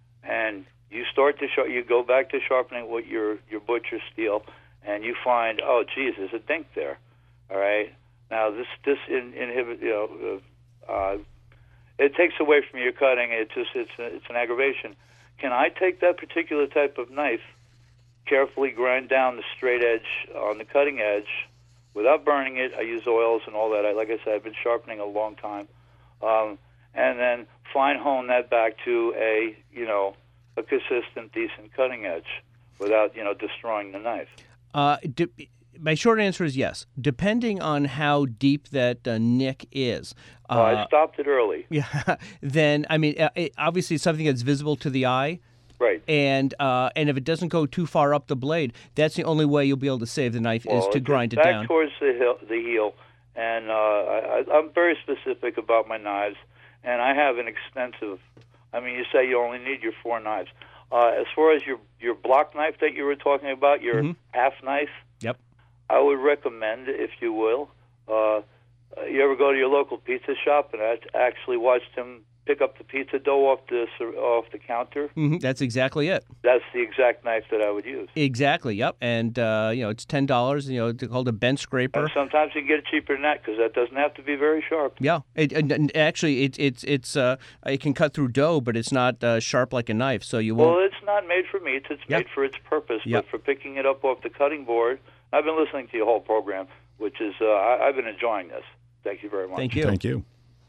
and you start to sharp, you go back to sharpening with your your butcher steel, and you find, oh, geez, there's a dink there. All right, now this this in, inhibit, you know, uh, uh, it takes away from your cutting. It just it's a, it's an aggravation. Can I take that particular type of knife, carefully grind down the straight edge on the cutting edge, without burning it? I use oils and all that. I, like I said, I've been sharpening a long time, um, and then fine hone that back to a you know a consistent, decent cutting edge, without you know destroying the knife. Uh, de- my short answer is yes, depending on how deep that uh, nick is. Uh, Oh, I stopped it early. Yeah. Then I mean, uh, it, obviously, it's something that's visible to the eye. Right. And uh, and if it doesn't go too far up the blade, that's the only way you'll be able to save the knife Well, is to it's grind it back down. towards the heel, the heel, and uh, I, I- I'm very specific about my knives, and I have an extensive. I mean, you say you only need your four knives. Uh, as far as your your block knife that you were talking about, your Mhm. half knife, Yep. I would recommend, if you will, uh, you ever go to your local pizza shop and act- actually watch them pick up the pizza dough off the off the counter? hmm That's exactly it. That's the exact knife that I would use. Exactly. Yep. And uh, you know, it's ten dollars. You know, it's called a bench scraper. And sometimes you can get it cheaper than that because that doesn't have to be very sharp. Yeah, it, and, and actually, it, it's it's uh, it can cut through dough, but it's not uh, sharp like a knife, so you won't. Well, it's not made for meats. It's Yep. made for its purpose. Yep. But for picking it up off the cutting board, I've been listening to your whole program, which is uh, I, I've been enjoying this. Thank you very much. Thank you. Thank you.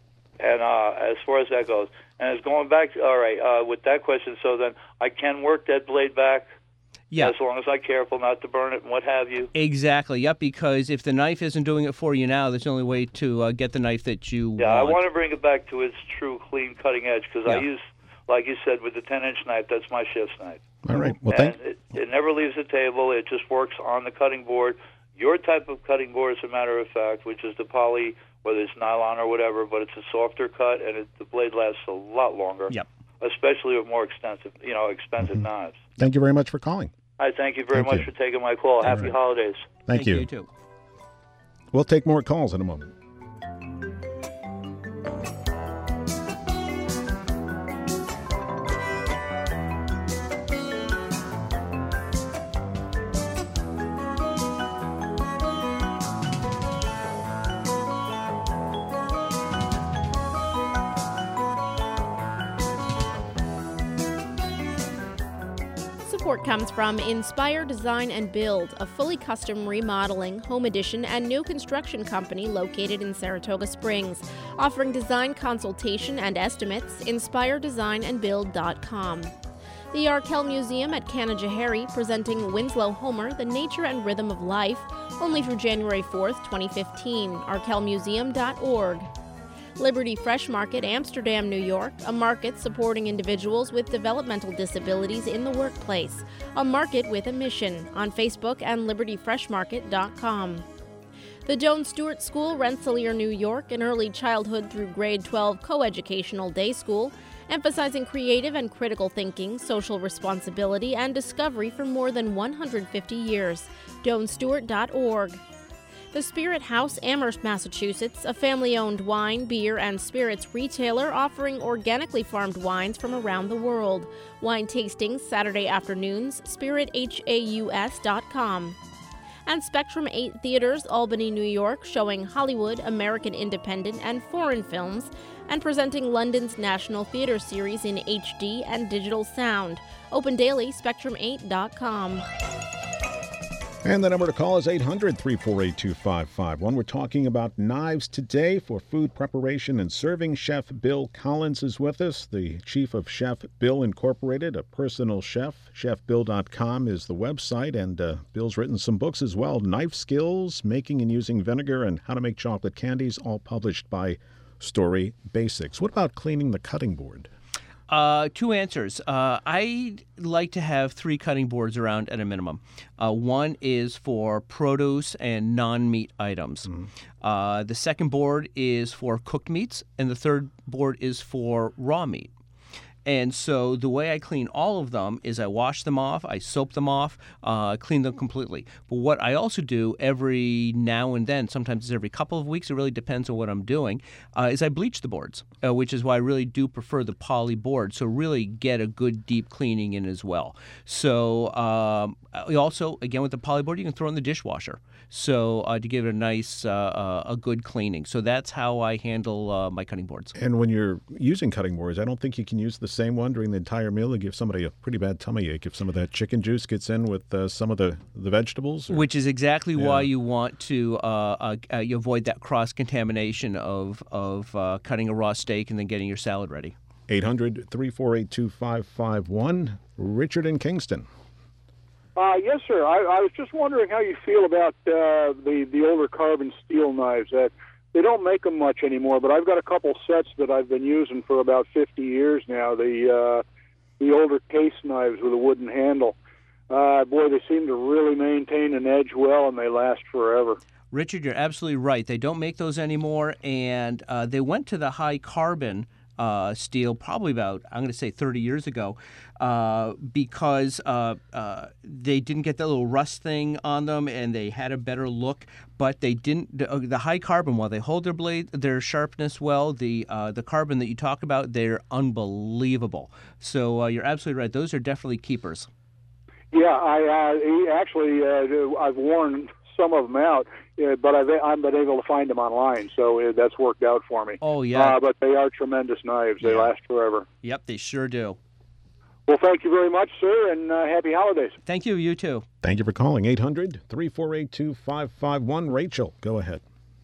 And uh, as far as that goes, and it's going back. To, all right, uh, with that question, so then I can work that blade back. Yeah. As long as I'm careful not to burn it and what have you. Exactly. Yep. Because if the knife isn't doing it for you now, there's the only way to uh, get the knife that you Yeah, I want. want to bring it back to its true, clean cutting edge because I Yeah. use, like you said, with the ten-inch knife. That's my chef's knife. All right. Well, and thank it, it never leaves the table. It just works on the cutting board. Your type of cutting board, as a matter of fact, which is the poly, whether it's nylon or whatever, but it's a softer cut, and it, the blade lasts a lot longer. Yep. Especially with more extensive, you know, expensive knives. thank you very much for calling. I thank you very Thank much you. for taking my call. Happy right. holidays. Thank, you. You too. We'll take more calls in a moment. Support comes from Inspire Design and Build, a fully custom remodeling, home addition, and new construction company located in Saratoga Springs. Offering design consultation and estimates, inspire design and build dot com. The Arkell Museum at Canajoharie presenting Winslow Homer, The Nature and Rhythm of Life, only through January fourth, twenty fifteen, arkell museum dot org. Liberty Fresh Market, Amsterdam, New York, a market supporting individuals with developmental disabilities in the workplace. A market with a mission, on Facebook and liberty fresh market dot com. The Joan Stewart School, Rensselaer, New York, an early childhood through grade twelve coeducational day school, emphasizing creative and critical thinking, social responsibility, and discovery for more than one hundred fifty years. joan stewart dot org. The Spirit House, Amherst, Massachusetts, a family-owned wine, beer, and spirits retailer offering organically farmed wines from around the world. Wine tastings Saturday afternoons, spirit haus dot com. and Spectrum eight Theaters, Albany, New York, showing Hollywood, American independent, and foreign films, and presenting London's National Theatre Series in H D and digital sound. Open daily, spectrum eight dot com. And the number to call is eight hundred, three four eight, two five five one. We're talking about knives today for food preparation and serving. Chef Bill Collins is with us, the chief of Chef Bill Incorporated, a personal chef. chef bill dot com is the website, and uh, Bill's written some books as well. Knife Skills, Making and Using Vinegar, and How to Make Chocolate Candies, all published by Story Basics. What about cleaning the cutting board? Uh, two answers. Uh, I like to have three cutting boards around at a minimum. Uh, one is for produce and non-meat items. Mm-hmm. Uh, the second board is for cooked meats, and the third board is for raw meat. And so the way I clean all of them is I wash them off, I soap them off, uh, clean them completely. But what I also do every now and then, sometimes it's every couple of weeks, it really depends on what I'm doing, uh, is I bleach the boards, uh, which is why I really do prefer the poly board. So really get a good deep cleaning in as well. So um, also, again, with the poly board, you can throw it in the dishwasher. So uh, to give it a nice, uh, uh, a good cleaning. So that's how I handle uh, my cutting boards. And when you're using cutting boards, I don't think you can use the same one during the entire meal to give somebody a pretty bad tummy ache if some of that chicken juice gets in with uh, some of the, the vegetables. Or... Which is exactly yeah. why you want to uh, uh, uh, you avoid that cross-contamination of, of uh, cutting a raw steak and then getting your salad ready. eight hundred, three four eight, two five five one. Richard in Kingston. Uh, yes, sir. I, I was just wondering how you feel about uh, the, the older carbon steel knives. That they don't make them much anymore, but I've got a couple sets that I've been using for about fifty years now, the uh, the older case knives with a wooden handle. Uh, boy, they seem to really maintain an edge well, and they last forever. Richard, you're absolutely right. They don't make those anymore, and uh, they went to the high carbon Uh, steel probably about, I'm going to say thirty years ago, uh, because uh, uh, they didn't get that little rust thing on them and they had a better look, but they didn't, the, uh, the high carbon, while they hold their blade, their sharpness well, the uh, the carbon that you talk about, they're unbelievable. So uh, you're absolutely right. Those are definitely keepers. Yeah, I uh, actually, uh, I've worn some of them out, uh, but I've, I've been able to find them online, so uh, that's worked out for me. Oh, yeah. Uh, but they are tremendous knives. They yeah. last forever. Yep, they sure do. Well, thank you very much, sir, and uh, happy holidays. Thank you. You too. Thank you for calling. eight hundred, three four eight, two five five one. Rachel, go ahead.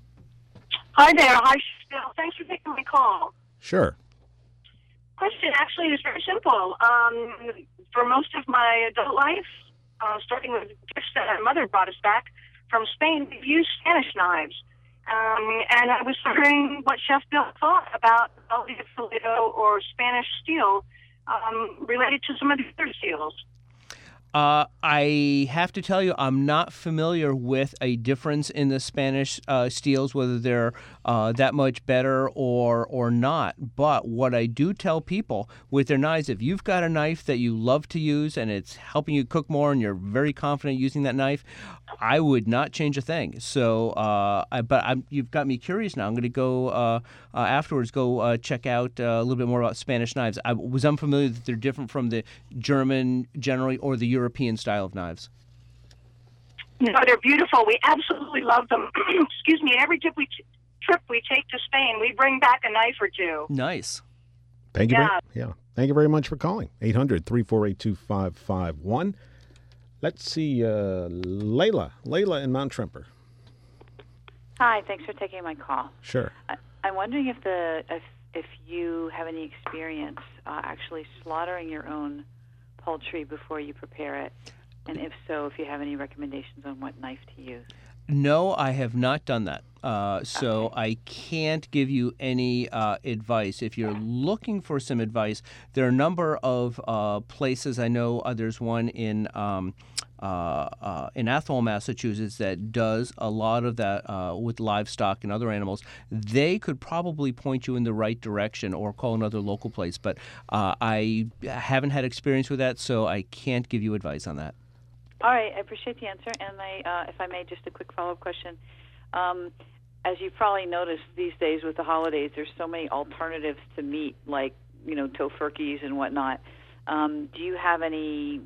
Hi there. Hi, Bill. Thanks for taking my call. Sure. Question actually is very simple. Um, for most of my adult life, uh, starting with gifts that my mother brought us back from Spain, we've used Spanish knives. Um, and I was wondering what Chef Bill thought about Velvet Toledo or Spanish steel um, related to some of the other steels. Uh, I have to tell you, I'm not familiar with a difference in the Spanish uh, steels, whether they're uh, that much better or or not. But what I do tell people with their knives, if you've got a knife that you love to use and it's helping you cook more and you're very confident using that knife, I would not change a thing. So, uh, I, but I'm, you've got me curious now. I'm going to go uh, uh, afterwards, go uh, check out uh, a little bit more about Spanish knives. I was unfamiliar that they're different from the German generally or the European style of knives. No, they're beautiful. We absolutely love them. Excuse me. Every trip we, t- trip we take to Spain, we bring back a knife or two. Nice. Thank you. Yeah. Very, yeah. Thank you very much for calling. eight hundred, three four eight, two five five one. Let's see, uh, Layla. Layla in Mount Tremper. Hi, thanks for taking my call. Sure. I, I'm wondering if the if, if you have any experience uh, actually slaughtering your own poultry before you prepare it, and if so, if you have any recommendations on what knife to use. No, I have not done that. Uh, so okay. I can't give you any uh, advice. If you're looking for some advice, there are a number of uh, places. I know uh, there's one in um, uh, uh, in Athol, Massachusetts, that does a lot of that uh, with livestock and other animals. They could probably point you in the right direction, or call another local place. But uh, I haven't had experience with that, so I can't give you advice on that. All right, I appreciate the answer. And I, uh, if I may, just a quick follow-up question. Um, as you've probably noticed these days with the holidays, there's so many alternatives to meat, like, you know, tofurkeys and whatnot. Um, do you have any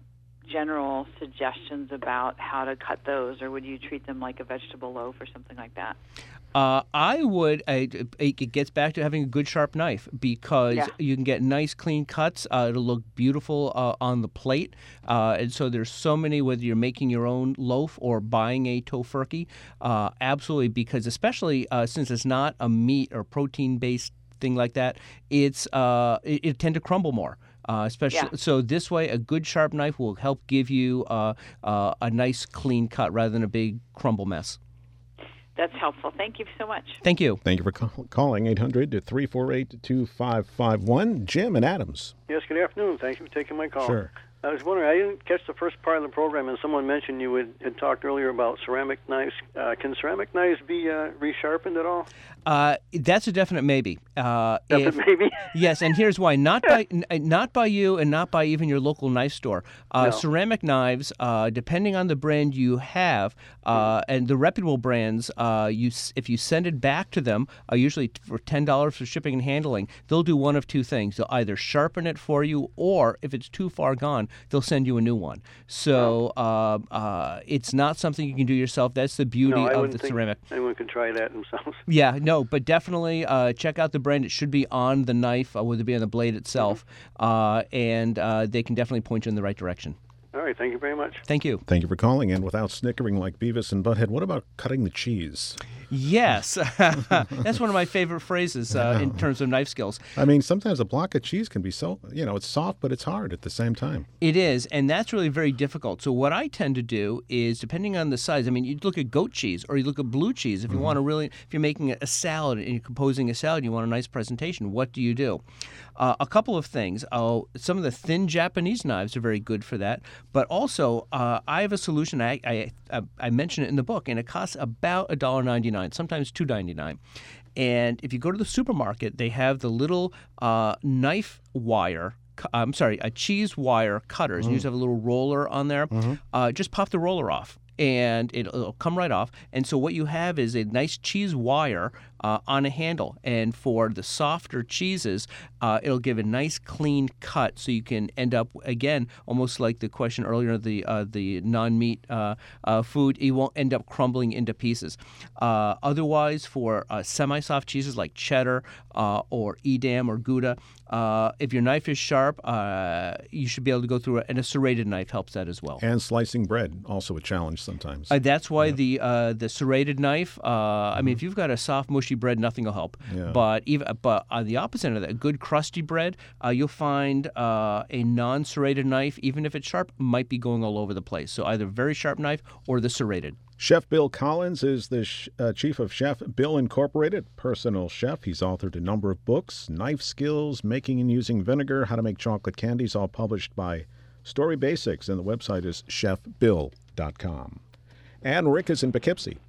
general suggestions about how to cut those, or would you treat them like a vegetable loaf or something like that? Uh, I would. Uh, it gets back to having a good sharp knife because Yeah. you can get nice clean cuts. Uh, it'll look beautiful uh, on the plate, uh, and so there's so many. Whether you're making your own loaf or buying a tofurkey, uh, absolutely. Because especially uh, since it's not a meat or protein based thing like that, it's uh, it, it tend to crumble more. Uh, especially Yeah. so this way, a good sharp knife will help give you uh, uh, a nice clean cut rather than a big crumble mess. That's helpful. Thank you so much. Thank you. Thank you for call- calling eight hundred, three four eight, two five five one. Jim and Adams. Yes, good afternoon. Thank you for taking my call. Sure. I was wondering, I didn't catch the first part of the program, and someone mentioned you had, had talked earlier about ceramic knives. Uh, can ceramic knives be uh, resharpened at all? Uh, that's a definite maybe. Uh, Definite if- maybe? Yes, and here's why: not by n- not by you, and not by even your local knife store. Uh, No. Ceramic knives, uh, depending on the brand you have, uh, and the reputable brands, uh, you s- if you send it back to them, uh, usually for ten dollars for shipping and handling, they'll do one of two things: they'll either sharpen it for you, or if it's too far gone, they'll send you a new one. So uh, uh, it's not something you can do yourself. That's the beauty no, I of wouldn't the think ceramic. anyone can try that themselves. Yeah, no, but definitely uh, check out the brand. It should be on the knife, uh, whether it be on the blade itself, uh, and uh, they can definitely point you in the right direction. All right, thank you very much. Thank you. Thank you for calling. And without snickering like Beavis and Butthead, what about cutting the cheese? Yes, that's one of my favorite phrases uh, in terms of knife skills. I mean, sometimes a block of cheese can be so, you know, it's soft, but it's hard at the same time. It is, and that's really very difficult. So what I tend to do is, depending on the size, I mean, you look at goat cheese or you look at blue cheese. If you want to really, if you're making a salad and you're composing a salad, you want a nice presentation. What do you do? Uh, a couple of things. Oh, some of the thin Japanese knives are very good for that. But also, uh, I have a solution. I, I I I mention it in the book, and it costs about one dollar ninety-nine, sometimes two dollars ninety-nine. And if you go to the supermarket, they have the little uh, knife wire. cu- I'm sorry, a cheese wire cutters. Mm. You just have a little roller on there. Uh, just pop the roller off, and it'll, it'll come right off. And so what you have is a nice cheese wire uh, on a handle. And for the softer cheeses, uh, it'll give a nice clean cut, so you can end up again almost like the question earlier, the uh, the non-meat uh, uh, food. You won't end up crumbling into pieces. Uh, otherwise, for uh, semi-soft cheeses like cheddar uh, or Edam or Gouda, uh, if your knife is sharp, uh, you should be able to go through it, and a serrated knife helps that as well. And slicing bread, also a challenge sometimes. Uh, that's why the uh, the serrated knife. Uh, I mean, if you've got a soft, mushy bread, nothing will help. Yeah. But even but on the opposite of that, good crusty bread, uh, you'll find uh, a non-serrated knife, even if it's sharp, might be going all over the place. So either very sharp knife or the serrated. Chef Bill Collins is the sh- uh, chief of Chef Bill Incorporated, personal chef. He's authored a number of books, Knife Skills, Making and Using Vinegar, How to Make Chocolate Candies, all published by Story Basics, and the website is chef bill dot com. And Rick is in Poughkeepsie.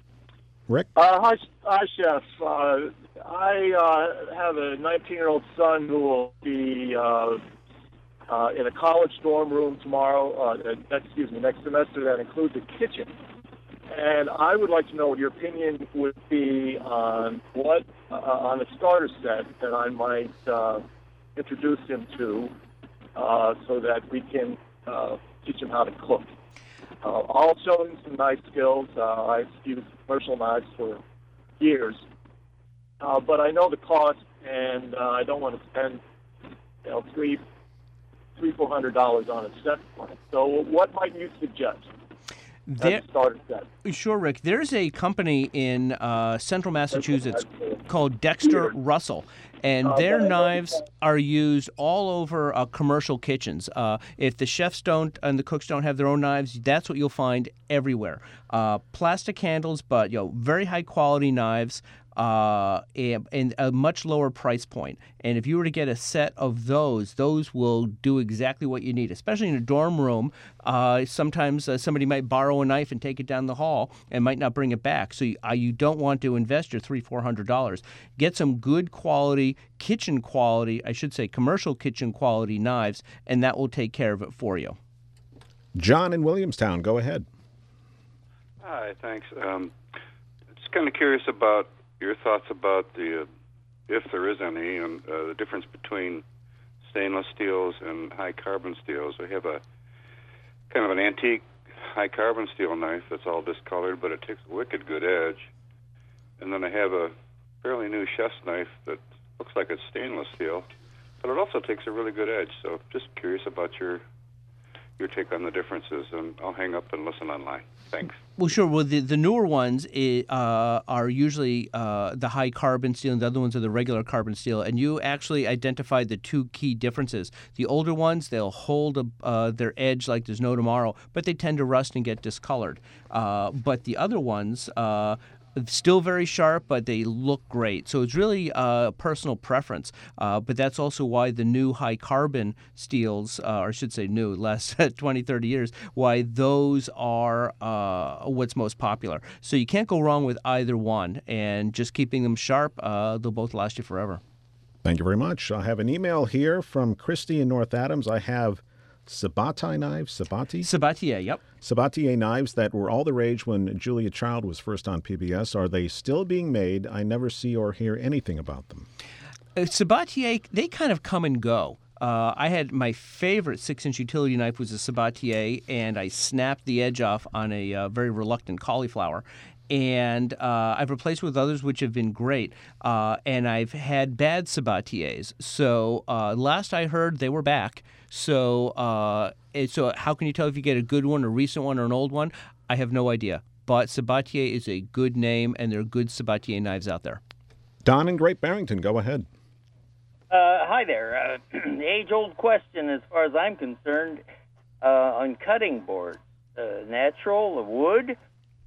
Rick? Uh, hi, hi, Chef. Uh, I uh, have a nineteen-year-old son who will be uh, uh, in a college dorm room tomorrow, uh, uh, excuse me, next semester. That includes a kitchen. And I would like to know what your opinion would be on what, uh, on a starter set that I might uh, introduce him to uh, so that we can uh, teach him how to cook. Uh, I'll show him some knife skills. Uh, I've used commercial knives for years. Uh, but I know the cost, and uh, I don't want to spend, you know, three, three, four hundred dollars on a set. So, what might you suggest? There, starter set. Sure, Rick. There's a company in uh, central Massachusetts called Dexter Russell, and their knives are used all over uh, commercial kitchens. Uh, if the chefs don't and the cooks don't have their own knives, that's what you'll find everywhere. Uh, plastic handles, but you know, very high quality knives. Uh, and, and a much lower price point. And if you were to get a set of those, those will do exactly what you need, especially in a dorm room. Uh, sometimes uh, somebody might borrow a knife and take it down the hall and might not bring it back. So you, uh, you don't want to invest your three, four hundred dollars. Get some good quality, kitchen quality, I should say commercial kitchen quality knives, and that will take care of it for you. John in Williamstown, go ahead. Hi, thanks. Um, just kind of curious about your thoughts about the, uh, if there is any, and uh, the difference between stainless steels and high carbon steels. We have a kind of an antique high carbon steel knife that's all discolored, but it takes a wicked good edge. And then I have a fairly new chef's knife that looks like it's stainless steel, but it also takes a really good edge. So just curious about your your take on the differences, and I'll hang up and listen online. Thanks. Well, sure. Well, the, the newer ones i- uh, are usually uh, the high carbon steel, and the other ones are the regular carbon steel. And you actually identified the two key differences. The older ones, they'll hold a, uh, their edge like there's no tomorrow, but they tend to rust and get discolored. Uh, but the other ones, uh, still very sharp, but they look great. So it's really uh, personal preference. Uh, but that's also why the new high carbon steels, uh, or I should say new, last twenty, thirty years, why those are uh, what's most popular. So you can't go wrong with either one. And just keeping them sharp, uh, they'll both last you forever. Thank you very much. I have an email here from Christy in North Adams. I have Sabatier knives, Sabatier? Sabatier, yep. Sabatier knives that were all the rage when Julia Child was first on P B S. Are they still being made? I never see or hear anything about them. Uh, Sabatier, they kind of come and go. Uh, I had my favorite six-inch utility knife was a Sabatier, and I snapped the edge off on a uh, very reluctant cauliflower. And uh, I've replaced with others which have been great. Uh, and I've had bad Sabatiers. So uh, last I heard, they were back. So uh, it, so how can you tell if you get a good one, a recent one, or an old one? I have no idea. But Sabatier is a good name, and there are good Sabatier knives out there. Don in Great Barrington, go ahead. Uh, hi there. Uh, the age-old question, as far as I'm concerned, uh, on cutting boards, uh, natural, wood,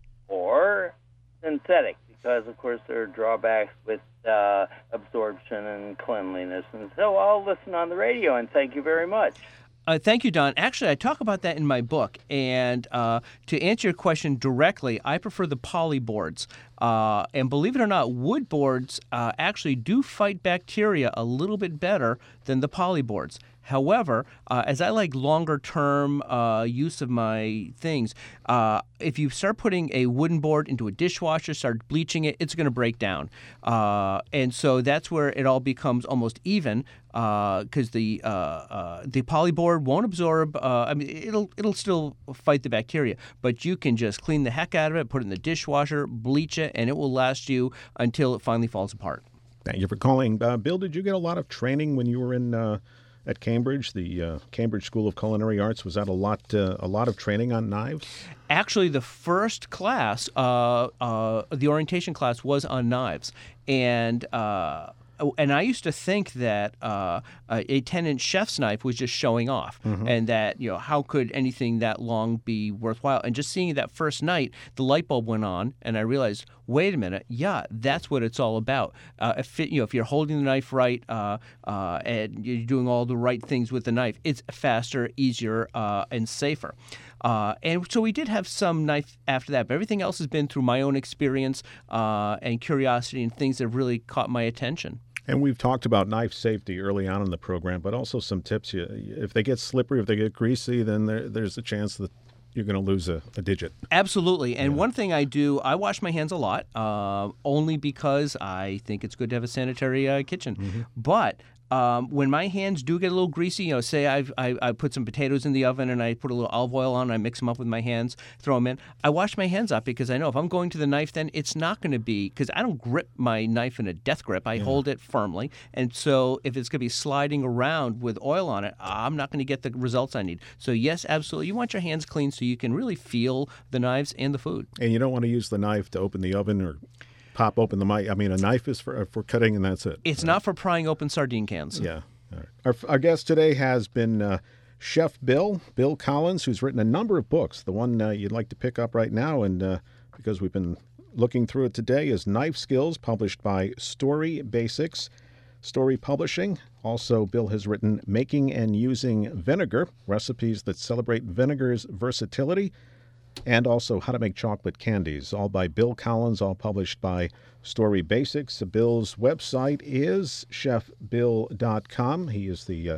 or synthetic, because, of course, there are drawbacks with uh, absorption and cleanliness. And so I'll listen on the radio, and thank you very much. Uh, thank you, Don. Actually, I talk about that in my book. And uh, to answer your question directly, I prefer the poly boards. Uh, and believe it or not, wood boards uh, actually do fight bacteria a little bit better than the poly boards. However, uh, as I like longer-term uh, use of my things, uh, if you start putting a wooden board into a dishwasher, start bleaching it, it's going to break down. Uh, and so that's where it all becomes almost even, because uh, the uh, uh, the poly board won't absorb. Uh, I mean, it'll it'll still fight the bacteria, but you can just clean the heck out of it, put it in the dishwasher, bleach it, and it will last you until it finally falls apart. Thank you for calling. Uh, Bill, did you get a lot of training when you were in uh, at Cambridge, the uh, Cambridge School of Culinary Arts? Was that a lot uh, a lot of training on knives? Actually, the first class, uh, uh, the orientation class, was on knives. And uh, and I used to think that uh, a ten-inch chef's knife was just showing off, mm-hmm. and that, you know, how could anything that long be worthwhile? And just seeing it that first night, the light bulb went on, and I realized, wait a minute, yeah, that's what it's all about. Uh, if it, you know, if you're holding the knife right uh, uh, and you're doing all the right things with the knife, it's faster, easier, uh, and safer. Uh, and so we did have some knife after that, but everything else has been through my own experience uh, and curiosity and things that have really caught my attention. And we've talked about knife safety early on in the program, but also some tips. You, if they get slippery, if they get greasy, then there, there's a chance that you're going to lose a, a digit. Absolutely. And yeah. One thing I do, I wash my hands a lot, uh, only because I think it's good to have a sanitary uh, kitchen. Mm-hmm. But Um, when my hands do get a little greasy, you know, say I've, I I put some potatoes in the oven and I put a little olive oil on, and I mix them up with my hands, throw them in. I wash my hands up because I know if I'm going to the knife, then it's not going to be, because I don't grip my knife in a death grip. I yeah. hold it firmly. And so if it's going to be sliding around with oil on it, I'm not going to get the results I need. So yes, absolutely. You want your hands clean so you can really feel the knives and the food. And you don't want to use the knife to open the oven or pop open the mic. I mean, a knife is for for cutting, and that's it. It's right? not for prying open sardine cans. Yeah. All right. Our, our guest today has been uh, Chef Bill, Bill Collins, who's written a number of books. The one uh, you'd like to pick up right now, and uh, because we've been looking through it today, is Knife Skills, published by Story Basics, Story Publishing. Also, Bill has written Making and Using Vinegar, recipes that celebrate vinegar's versatility, and also How to Make Chocolate Candies, all by Bill Collins, all published by Story Basics. Bill's website is chef bill dot com. He is the uh,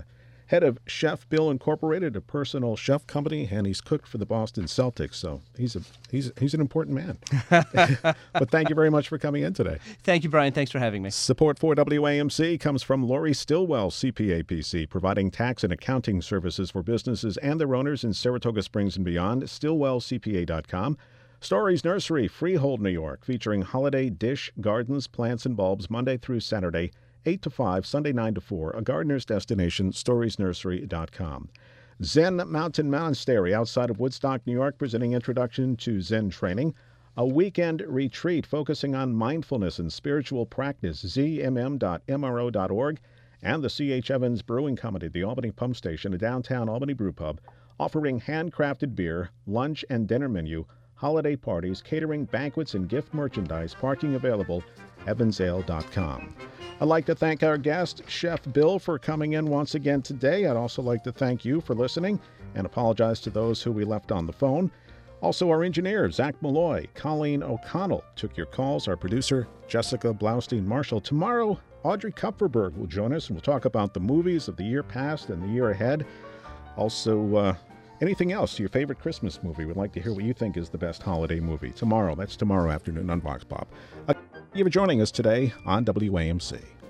head of Chef Bill Incorporated, a personal chef company, and he's cooked for the Boston Celtics. So he's a he's he's an important man. But thank you very much for coming in today. Thank you, Brian. Thanks for having me. Support for W A M C comes from Lori Stillwell, C P A P C, providing tax and accounting services for businesses and their owners in Saratoga Springs and beyond. Stillwell C P A dot com. Stories Nursery, Freehold, New York, featuring holiday dish, gardens, plants, and bulbs Monday through Saturday, eight to five, Sunday nine to four, a gardener's destination, stories nursery dot com. Zen Mountain Monastery outside of Woodstock, New York, presenting Introduction to Zen Training, a weekend retreat focusing on mindfulness and spiritual practice, z m m dot m r o dot org, and the C H. Evans Brewing Company, the Albany Pump Station, a downtown Albany brew pub, offering handcrafted beer, lunch and dinner menu, holiday parties, catering, banquets, and gift merchandise, parking available, evans ale dot com. I'd like to thank our guest, Chef Bill, for coming in once again today. I'd also like to thank you for listening and apologize to those who we left on the phone. Also, our engineer, Zach Malloy, Colleen O'Connell, took your calls. Our producer, Jessica Blaustein-Marshall. Tomorrow, Audrey Kupferberg will join us, and we'll talk about the movies of the year past and the year ahead. Also, uh, anything else, your favorite Christmas movie? We'd like to hear what you think is the best holiday movie. Tomorrow, that's tomorrow afternoon on Vox Pop. Uh, Thank you for joining us today on W A M C.